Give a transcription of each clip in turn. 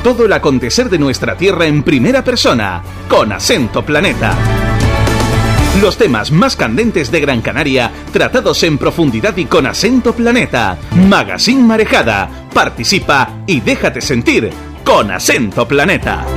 todo el acontecer de nuestra tierra en primera persona, con Acento Planeta. Los temas más candentes de Gran Canaria, tratados en profundidad y con Acento Planeta. Magazine Marejada. Participa y déjate sentir con Acento Planeta.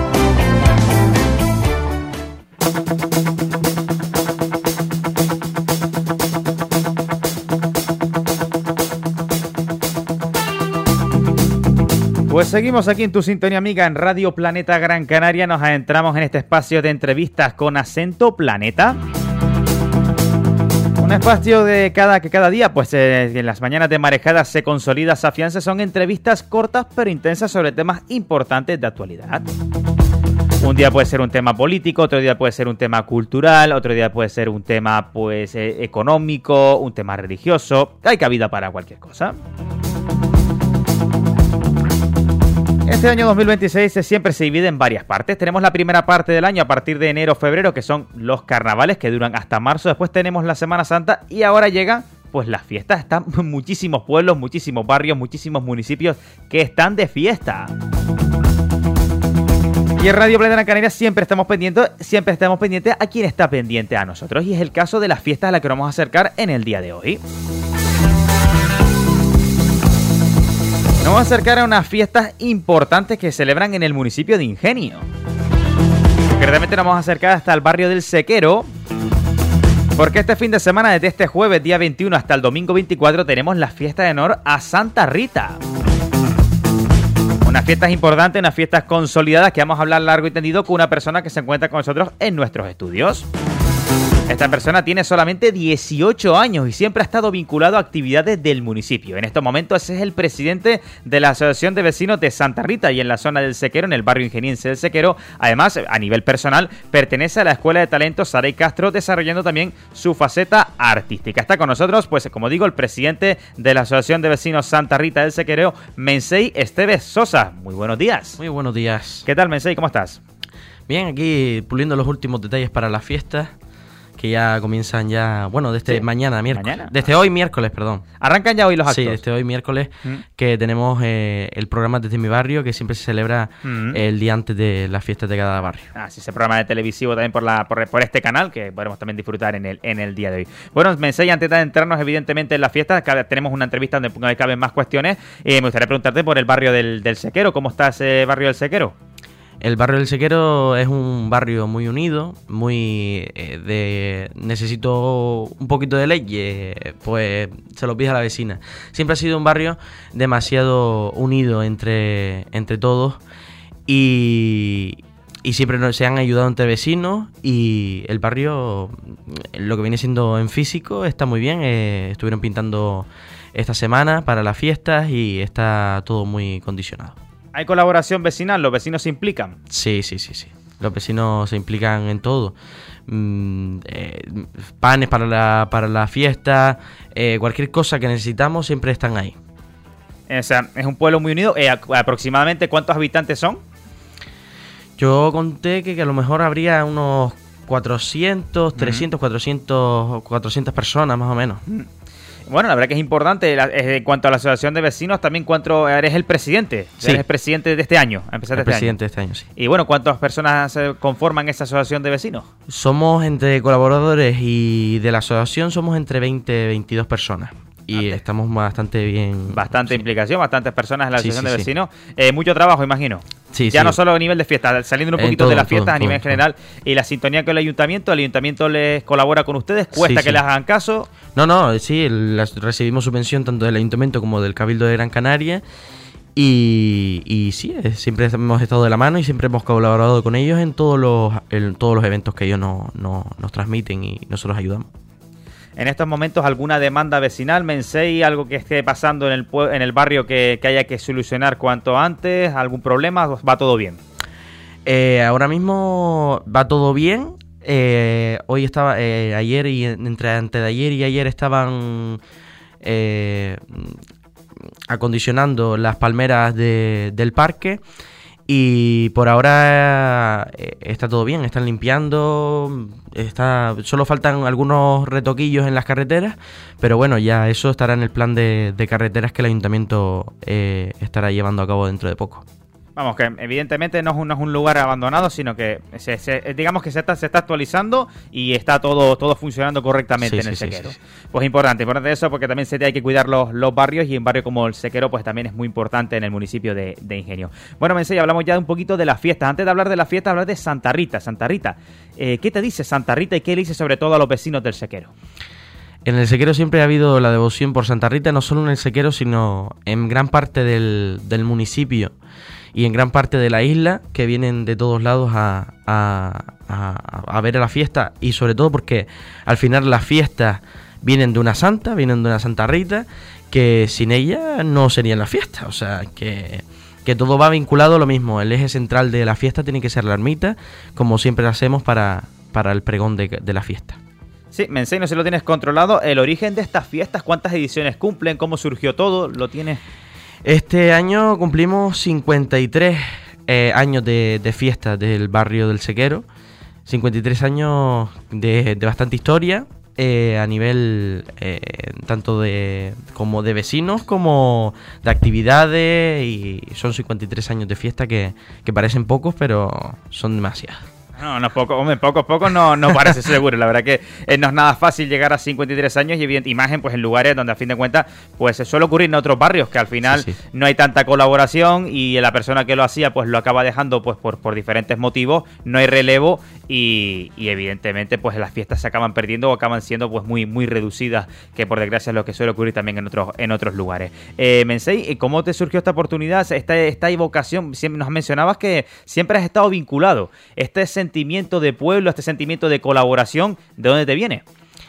Pues seguimos aquí en tu sintonía amiga en Radio Planeta Gran Canaria. Nos adentramos en este espacio de entrevistas con Acento Planeta. Un espacio que cada día, pues en las mañanas de Marejada se consolida, se afianza. Son entrevistas cortas pero intensas sobre temas importantes de actualidad. Un día puede ser un tema político, otro día puede ser un tema cultural, otro día puede ser un tema pues económico, un tema religioso. Hay cabida para cualquier cosa. Este año 2026 siempre se divide en varias partes. Tenemos la primera parte del año a partir de enero, febrero, que son los carnavales que duran hasta marzo. Después tenemos la Semana Santa y ahora llegan pues las fiestas. Están muchísimos pueblos, muchísimos barrios, muchísimos municipios que están de fiesta. Y en Radio Planeta Canaria siempre estamos pendientes a quien está pendiente a nosotros. Y es el caso de las fiestas a las que nos vamos a acercar en el día de hoy. Nos vamos a acercar a unas fiestas importantes que celebran en el municipio de Ingenio. Concretamente nos vamos a acercar hasta el barrio del Sequero, porque este fin de semana, desde este jueves día 21 hasta el domingo 24, tenemos la fiesta de honor a Santa Rita. Unas fiestas importantes, unas fiestas consolidadas que vamos a hablar largo y tendido con una persona que se encuentra con nosotros en nuestros estudios. Esta persona tiene solamente 18 años y siempre ha estado vinculado a actividades del municipio. En estos momentos es el presidente de la Asociación de Vecinos de Santa Rita y en la zona del Sequero, en el barrio ingeniense del Sequero. Además, a nivel personal, pertenece a la Escuela de Talentos Saray Castro, desarrollando también su faceta artística. Está con nosotros, pues como digo, el presidente de la Asociación de Vecinos Santa Rita del Sequero, Mensei Esteves Sosa. Muy buenos días. Muy buenos días. ¿Qué tal, Mensei? ¿Cómo estás? Bien, aquí puliendo los últimos detalles para la fiesta, que ya comienzan ya, bueno, desde mañana, miércoles. ¿Mañana? Desde hoy, miércoles, perdón. ¿Arrancan ya hoy los actos? Sí, desde hoy, miércoles, que tenemos el programa Desde mi barrio, que siempre se celebra el día antes de las fiestas de cada barrio. Ah, sí, ese programa de televisivo también por este canal, que podremos también disfrutar en el día de hoy. Bueno, Mensei, antes de adentrarnos evidentemente en la fiesta, tenemos una entrevista donde caben más cuestiones. Me gustaría preguntarte por el barrio del Sequero. ¿Cómo está ese barrio del Sequero? El barrio del Sequero es un barrio muy unido, muy necesito un poquito de ley, pues se lo pide a la vecina. Siempre ha sido un barrio demasiado unido entre todos y siempre se han ayudado entre vecinos, y el barrio, lo que viene siendo en físico, está muy bien. Estuvieron pintando esta semana para las fiestas y está todo muy condicionado. ¿Hay colaboración vecinal? ¿Los vecinos se implican? Sí. Los vecinos se implican en todo. Panes para la fiesta, cualquier cosa que necesitamos siempre están ahí. O sea, es un pueblo muy unido. ¿Aproximadamente cuántos habitantes son? Yo conté que a lo mejor habría unos 400, 300, 400 personas más o menos. Bueno, la verdad que es importante. En cuanto a la asociación de vecinos, también eres el presidente. Sí. Eres el presidente de este año. El presidente de este año, sí. Y bueno, ¿cuántas personas conforman esa asociación de vecinos? Somos entre colaboradores y de la asociación somos entre 20 y 22 personas. Y estamos bastante bien. Bastante implicación, bastantes personas en la asociación de vecinos. Mucho trabajo, imagino. Sí, ya no solo a nivel de fiestas, saliendo un poquito de las fiestas a nivel general. Y la sintonía con el ayuntamiento les colabora con ustedes, cuesta que les hagan caso. No, sí, recibimos subvención tanto del ayuntamiento como del Cabildo de Gran Canaria. Y sí, siempre hemos estado de la mano y siempre hemos colaborado con ellos en todos los eventos que ellos nos transmiten y nosotros ayudamos. En estos momentos, ¿alguna demanda vecinal, Mensei? ¿Algo que esté pasando en el barrio que haya que solucionar cuanto antes? ¿Algún problema? ¿Va todo bien? Ahora mismo va todo bien. Hoy estaba, ayer y antes de ayer y ayer estaban acondicionando las palmeras del parque. Y por ahora está todo bien, están limpiando, solo faltan algunos retoquillos en las carreteras, pero bueno, ya eso estará en el plan de carreteras que el ayuntamiento estará llevando a cabo dentro de poco. Vamos, que evidentemente no es un lugar abandonado, sino que digamos que se está actualizando y está todo funcionando correctamente en el Sequero. Sí. Pues importante eso, porque también hay que cuidar los barrios, y un barrio como el Sequero pues también es muy importante en el municipio de Ingenio. Bueno, Mensei, hablamos ya un poquito de las fiestas. Antes de hablar de las fiestas, hablar de Santa Rita. Santa Rita, ¿qué te dice Santa Rita y qué le dice sobre todo a los vecinos del Sequero? En el Sequero siempre ha habido la devoción por Santa Rita, no solo en el Sequero, sino en gran parte del municipio y en gran parte de la isla, que vienen de todos lados a ver a la fiesta, y sobre todo porque al final las fiestas vienen de una Santa Rita, que sin ella no serían las fiestas. O sea, que todo va vinculado a lo mismo. El eje central de la fiesta tiene que ser la ermita, como siempre lo hacemos para el pregón de la fiesta. Sí, Mensei, no sé si lo tienes controlado. El origen de estas fiestas, ¿cuántas ediciones cumplen? ¿Cómo surgió todo? ¿Lo tienes? Este año cumplimos 53 años de fiesta del barrio del Sequero. 53 años de bastante historia, a nivel tanto como de vecinos como de actividades, y son 53 años de fiesta que parecen pocos, pero son demasiados. No, pocos no parece seguro. La verdad que no es nada fácil llegar a 53 años y imagen pues en lugares donde a fin de cuentas pues se suele ocurrir en otros barrios que al final no hay tanta colaboración, y la persona que lo hacía pues lo acaba dejando pues por diferentes motivos, no hay relevo, y evidentemente pues las fiestas se acaban perdiendo o acaban siendo pues muy reducidas, que por desgracia es lo que suele ocurrir también en otros lugares. Mensei, ¿cómo te surgió esta oportunidad, esta evocación? Siempre nos mencionabas que siempre has estado vinculado. Este sentimiento de pueblo, este sentimiento de colaboración, ¿de dónde te viene?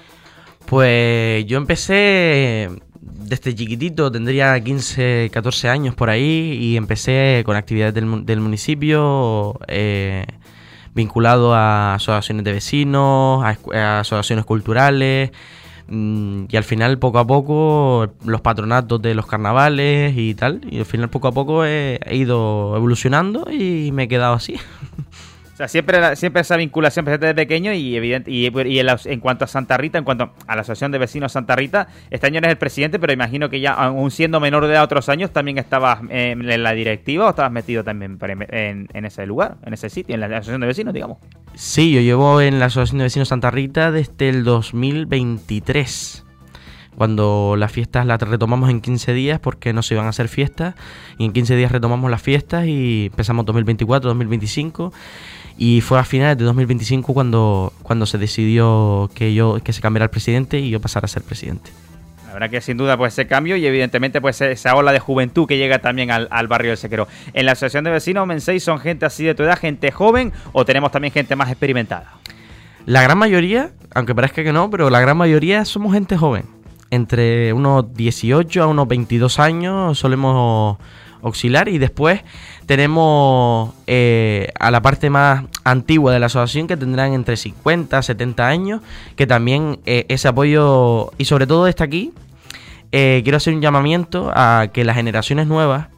Pues yo empecé desde chiquitito, tendría 15, 14 años por ahí, y empecé con actividades del municipio, vinculado a asociaciones de vecinos, a asociaciones culturales, y al final poco a poco los patronatos de los carnavales y tal, y al final poco a poco he ido evolucionando y me he quedado así. O sea, siempre esa vinculación desde pequeño, y en cuanto a Santa Rita, en cuanto a la Asociación de Vecinos Santa Rita, este año eres el presidente, pero imagino que ya, aún siendo menor de edad otros años, también estabas en la directiva, o estabas metido también en ese lugar, en ese sitio, en la Asociación de Vecinos, digamos. Sí, yo llevo en la Asociación de Vecinos Santa Rita desde el 2023. Cuando las fiestas las retomamos en 15 días, porque no se iban a hacer fiestas, y en 15 días retomamos las fiestas y empezamos 2024, 2025, y fue a finales de 2025 cuando se decidió que se cambiara el presidente y yo pasara a ser presidente. La verdad que sin duda pues ese cambio, y evidentemente pues esa ola de juventud que llega también al barrio del Sequero. En la Asociación de Vecinos, Mensei, ¿son gente así de tu edad, gente joven, o tenemos también gente más experimentada? La gran mayoría, aunque parezca que no, pero la gran mayoría somos gente joven. Entre unos 18 a unos 22 años solemos auxiliar, y después tenemos a la parte más antigua de la asociación, que tendrán entre 50 a 70 años, que también ese apoyo, y sobre todo desde aquí quiero hacer un llamamiento a que las generaciones nuevas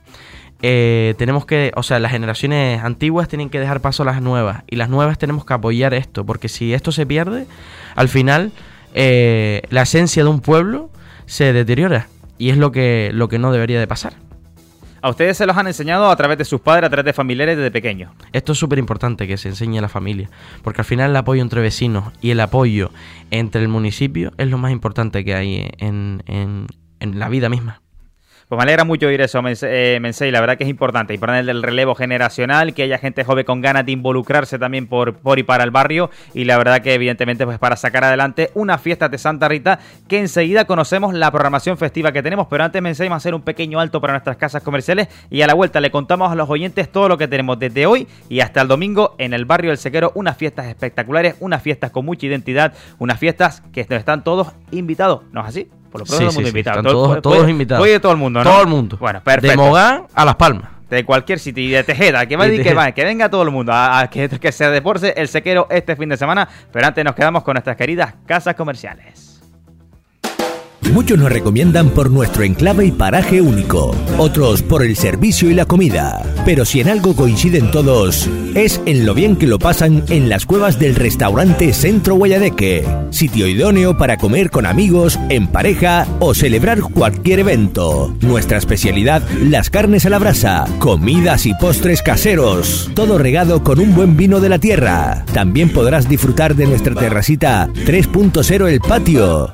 las generaciones antiguas tienen que dejar paso a las nuevas, y las nuevas tenemos que apoyar esto, porque si esto se pierde, al final la esencia de un pueblo se deteriora, y es lo que no debería de pasar. ¿A ustedes se los han enseñado a través de sus padres, a través de familiares desde pequeños? Esto es súper importante, que se enseñe a la familia, porque al final el apoyo entre vecinos y el apoyo entre el municipio es lo más importante que hay en la vida misma. Pues me alegra mucho oír eso, Mensei. La verdad que es importante el relevo generacional, que haya gente joven con ganas de involucrarse también por y para el barrio, y la verdad que evidentemente pues para sacar adelante una fiesta de Santa Rita, que enseguida conocemos la programación festiva que tenemos. Pero antes, Mensei, vamos a hacer un pequeño alto para nuestras casas comerciales, y a la vuelta le contamos a los oyentes todo lo que tenemos desde hoy y hasta el domingo en el barrio del Sequero. Unas fiestas espectaculares, unas fiestas con mucha identidad, unas fiestas que están todos invitados, ¿no es así? Por lo pronto todo el mundo invitado. Están todos invitados. Oye, todo el mundo, ¿no? Todo el mundo. Bueno, perfecto. De Mogán a Las Palmas. De cualquier sitio, y de Tejeda, que venga todo el mundo a que se deporte el Sequero este fin de semana. Pero antes nos quedamos con nuestras queridas casas comerciales. Muchos nos recomiendan por nuestro enclave y paraje único, otros por el servicio y la comida. Pero si en algo coinciden todos, es en lo bien que lo pasan en las cuevas del restaurante Centro Guayadeque. Sitio idóneo para comer con amigos, en pareja o celebrar cualquier evento. Nuestra especialidad, las carnes a la brasa, comidas y postres caseros. Todo regado con un buen vino de la tierra. También podrás disfrutar de nuestra terracita 3.0 El Patio.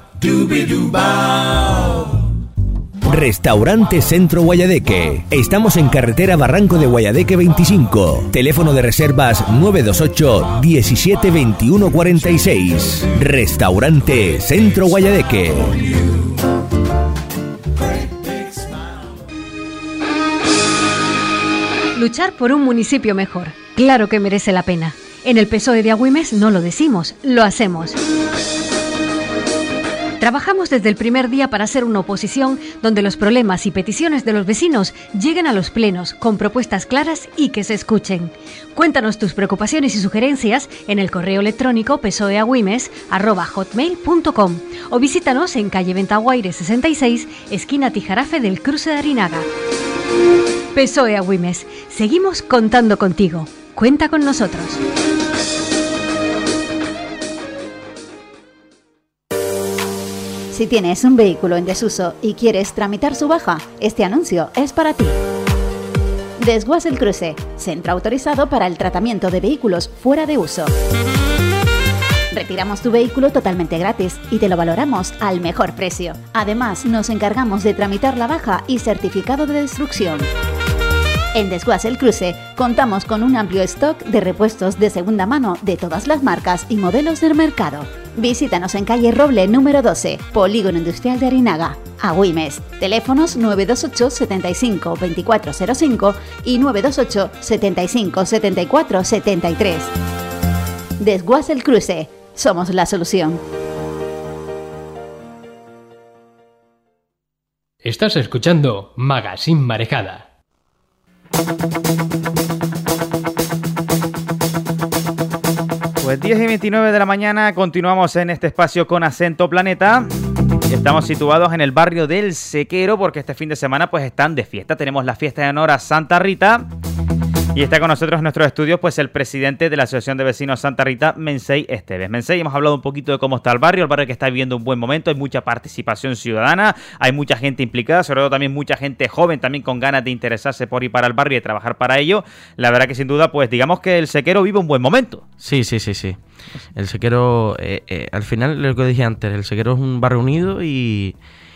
Restaurante Centro Guayadeque. Estamos en carretera Barranco de Guayadeque 25. Teléfono de reservas 928 17 21 46. Restaurante Centro Guayadeque. Luchar por un municipio mejor. Claro que merece la pena. En el PSOE de Agüimes no lo decimos, lo hacemos. Trabajamos desde el primer día para ser una oposición donde los problemas y peticiones de los vecinos lleguen a los plenos con propuestas claras y que se escuchen. Cuéntanos tus preocupaciones y sugerencias en el correo electrónico psoeagüimes@hotmail.com o visítanos en calle Ventaguaire 66, esquina Tijarafe del Cruce de Arinaga. PSOE Agüimes, seguimos contando contigo. Cuenta con nosotros. Si tienes un vehículo en desuso y quieres tramitar su baja, este anuncio es para ti. Desguace el Cruce, centro autorizado para el tratamiento de vehículos fuera de uso. Retiramos tu vehículo totalmente gratis y te lo valoramos al mejor precio. Además, nos encargamos de tramitar la baja y certificado de destrucción. En Desguace el Cruce contamos con un amplio stock de repuestos de segunda mano de todas las marcas y modelos del mercado. Visítanos en calle Roble número 12, Polígono Industrial de Arinaga, Agüimes. Teléfonos 928 75 2405 y 928 75 74 73. Desguace el Cruce. Somos la solución. Estás escuchando Magazine Marejada. Pues 10:29 de la mañana, continuamos en este espacio con Acento Planeta. Estamos situados en el barrio del Sequero porque este fin de semana pues están de fiesta. Tenemos la fiesta en honor a Santa Rita. Y está con nosotros en nuestros estudios pues el presidente de la Asociación de Vecinos Santa Rita, Mensei Esteves. Mensei, hemos hablado un poquito de cómo está el barrio que está viviendo un buen momento, hay mucha participación ciudadana, hay mucha gente implicada, sobre todo también mucha gente joven también con ganas de interesarse por ir para el barrio y trabajar para ello. La verdad que sin duda pues digamos que el Sequero vive un buen momento. Sí. El Sequero, al final lo que dije antes, el Sequero es un barrio unido y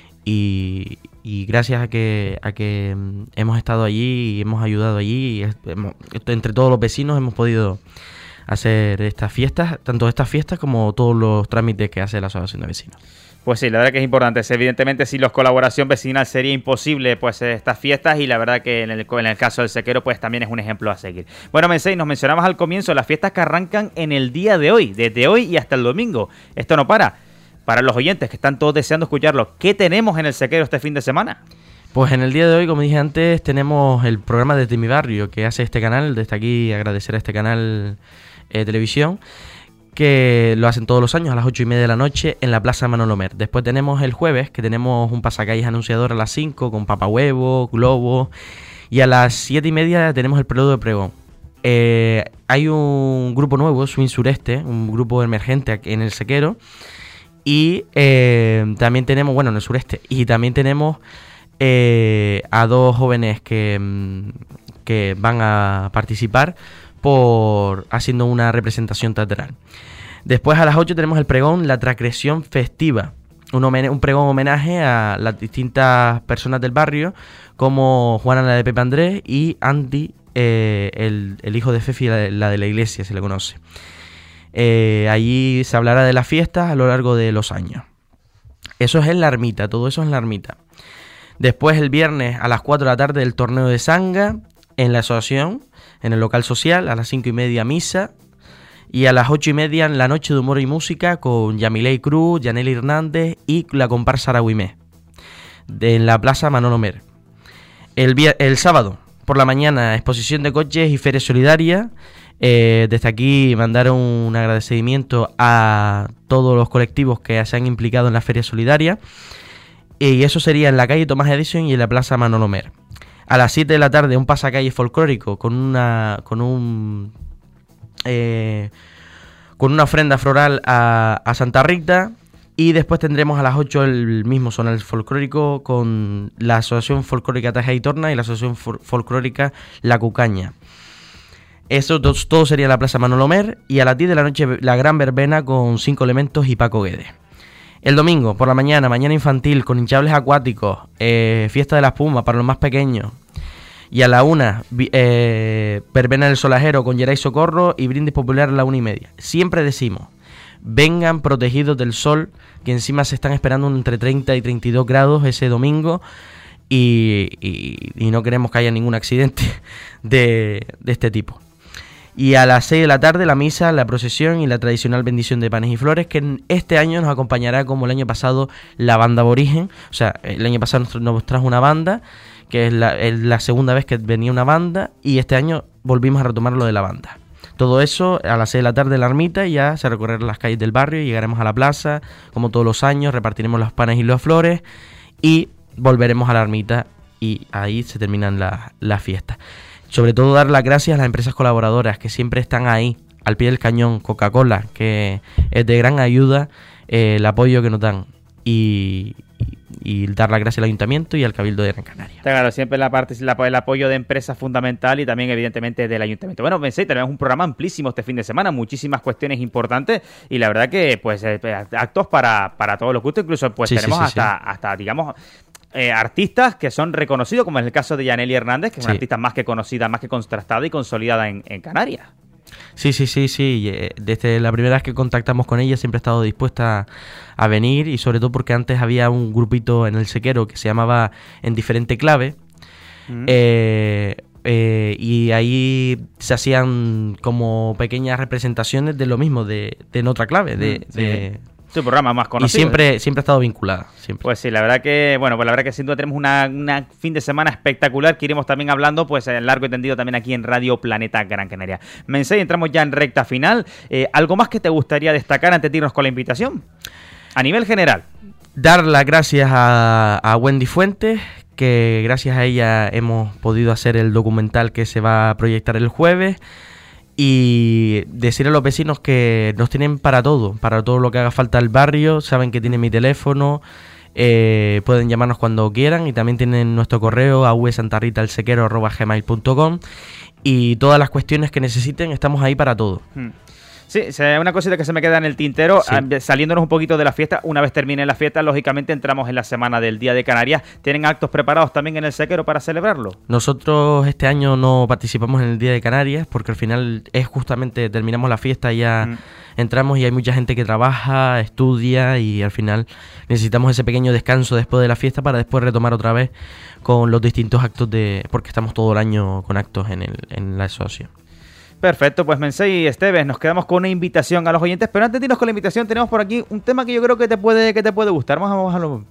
gracias a que hemos estado allí y hemos ayudado allí, entre todos los vecinos hemos podido hacer estas fiestas, tanto estas fiestas como todos los trámites que hace la Asociación de Vecinos. Pues sí, la verdad que es importante. Evidentemente, sin la colaboración vecinal sería imposible pues estas fiestas y la verdad que en el caso del Sequero pues también es un ejemplo a seguir. Bueno, Mensei, nos mencionabas al comienzo las fiestas que arrancan en el día de hoy, desde hoy y hasta el domingo. Esto no para. Para los oyentes que están todos deseando escucharlo, ¿qué tenemos en el Sequero este fin de semana? Pues en el día de hoy, como dije antes, tenemos el programa Desde mi barrio que hace este canal. Desde aquí agradecer a este canal televisión, que lo hacen todos los años a las 8:30 de la noche en la Plaza Manolo Mer. Después tenemos el jueves, que tenemos un pasacalles anunciador a las 5 con papahuevo, globo, y a las 7:30 tenemos el preludio de pregón. Hay un grupo nuevo, Swing Sureste, un grupo emergente aquí en el Sequero, y también tenemos, en el sureste, y también tenemos a dos jóvenes que van a participar haciendo una representación teatral. Después a las 8 tenemos el pregón La Transgresión Festiva, un pregón homenaje a las distintas personas del barrio, como Juana, la de Pepe Andrés, y Andy, el hijo de Fefi, la de la iglesia, se le conoce. Allí se hablará de las fiestas a lo largo de los años. Eso es en la ermita, todo eso es en la ermita. Después el viernes a las 4 de la tarde el torneo de Sanga en la asociación, en el local social, a las 5:30 misa, y a las 8:30 en la noche de humor y música con Yamilei Cruz, Yaneli Hernández y la comparsa Aragüimé en la Plaza Manolo Mer. El sábado por la mañana exposición de coches y feria solidaria. Desde aquí mandar un agradecimiento a todos los colectivos que se han implicado en la feria solidaria. Y eso sería en la calle Tomás Edison y en la plaza Manolo Mer. A las 7 de la tarde un pasacalle folclórico con una ofrenda floral a Santa Rita. Y después tendremos a las 8 el mismo sonar folclórico con la Asociación Folclórica Taja y Torna y la Asociación Folclórica La Cucaña. Eso todo sería en la plaza Manolo Mer. Y a las 10 de la noche la gran verbena con 5 elementos y Paco Guedes. El domingo por la mañana infantil con hinchables acuáticos, fiesta de la espuma para los más pequeños. Y a la 1, verbena del solajero con Geray Socorro y brindis popular a la 1:30. Siempre decimos, vengan protegidos del sol, que encima se están esperando entre 30 y 32 grados ese domingo. Y no queremos que haya ningún accidente de este tipo. Y a las 6 de la tarde la misa, la procesión y la tradicional bendición de panes y flores, que este año nos acompañará, como el año pasado, la banda Aborigen. O sea, el año pasado nos trajo una banda, que es la segunda vez que venía una banda, y este año volvimos a retomar lo de la banda. Todo eso a las 6 de la tarde en la ermita, y ya se recorrerán las calles del barrio, llegaremos a la plaza, como todos los años, repartiremos los panes y las flores, y volveremos a la ermita, y ahí se terminan las fiestas. Sobre todo dar las gracias a las empresas colaboradoras que siempre están ahí, al pie del cañón. Coca-Cola, que es de gran ayuda el apoyo que nos dan. Y dar las gracias al Ayuntamiento y al Cabildo de Gran Canaria. Claro, siempre el apoyo de empresas fundamental y también evidentemente del Ayuntamiento. Bueno, pensé, tenemos un programa amplísimo este fin de semana, muchísimas cuestiones importantes y la verdad que pues actos para todos los gustos, incluso pues tenemos hasta digamos... artistas que son reconocidos, como es el caso de Yaneli Hernández, que es una artista más que conocida, más que contrastada y consolidada en Canarias. Sí. Desde la primera vez que contactamos con ella siempre ha estado dispuesta a venir, y sobre todo porque antes había un grupito en el Sequero que se llamaba En Diferente Clave. Y ahí se hacían como pequeñas representaciones de lo mismo, de En Otra Clave, de su programa más conocido. Y siempre ha estado vinculada. Siempre. Pues sí, la verdad que, bueno, pues la verdad que sin duda tenemos una fin de semana espectacular que iremos también hablando, pues largo y tendido también aquí en Radio Planeta Gran Canaria. Mensei, entramos ya en recta final. ¿Algo más que te gustaría destacar antes de irnos con la invitación? A nivel general. Dar las gracias a Wendy Fuentes, que gracias a ella hemos podido hacer el documental que se va a proyectar el jueves. Y decir a los vecinos que nos tienen para todo lo que haga falta al barrio. Saben que tienen mi teléfono, pueden llamarnos cuando quieran, y también tienen nuestro correo avsantarritalsequero@gmail.com, y todas las cuestiones que necesiten, estamos ahí para todo. Sí, una cosita que se me queda en el tintero, saliéndonos un poquito de la fiesta. Una vez termine la fiesta, lógicamente entramos en la semana del Día de Canarias. ¿Tienen actos preparados también en el Sequero para celebrarlo? Nosotros este año no participamos en el Día de Canarias porque al final es justamente terminamos la fiesta y ya entramos, y hay mucha gente que trabaja, estudia, y al final necesitamos ese pequeño descanso después de la fiesta para después retomar otra vez con los distintos actos porque estamos todo el año con actos en la asociación. Perfecto, pues Mensei y Esteves, nos quedamos con una invitación a los oyentes, pero antes de irnos con la invitación tenemos por aquí un tema que yo creo que te puede gustar. Vamos a lo...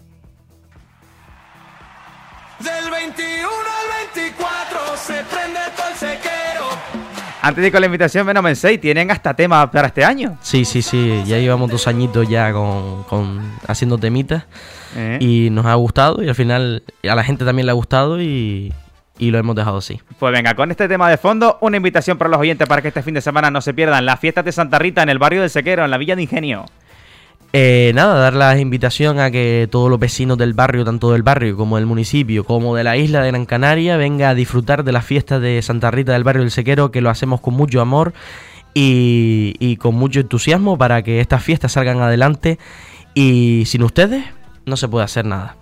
Del 21 al 24 se prende todo el Sequero. Antes de ir con la invitación, bueno, Mensei, ¿tienen hasta tema para este año? Sí, ya llevamos 2 añitos ya con haciendo temitas y nos ha gustado, y al final a la gente también le ha gustado y lo hemos dejado así. Pues venga, con este tema de fondo, una invitación para los oyentes para que este fin de semana no se pierdan las fiestas de Santa Rita en el barrio del Sequero, en la Villa de Ingenio. Dar la invitación a que todos los vecinos del barrio, tanto del barrio como del municipio, como de la isla de Gran Canaria, venga a disfrutar de las fiestas de Santa Rita del barrio del Sequero, que lo hacemos con mucho amor y con mucho entusiasmo para que estas fiestas salgan adelante, y sin ustedes no se puede hacer nada.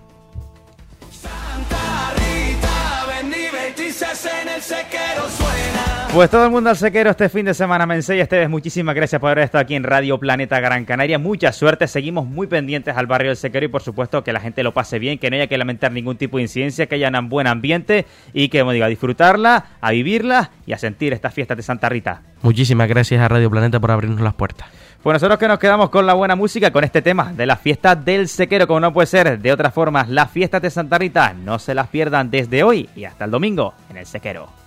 Pues todo el mundo al Sequero este fin de semana. Mensei, Esteves, muchísimas gracias por haber estado aquí en Radio Planeta Gran Canaria. Mucha suerte, seguimos muy pendientes al barrio del Sequero y por supuesto que la gente lo pase bien, que no haya que lamentar ningún tipo de incidencia, que haya un buen ambiente y que, como digo, a disfrutarla, a vivirla y a sentir estas fiestas de Santa Rita. Muchísimas gracias a Radio Planeta por abrirnos las puertas. Pues nosotros que nos quedamos con la buena música, con este tema de las fiestas del Sequero, como no puede ser de otra forma, las fiestas de Santa Rita, no se las pierdan desde hoy y hasta el domingo en el Sequero.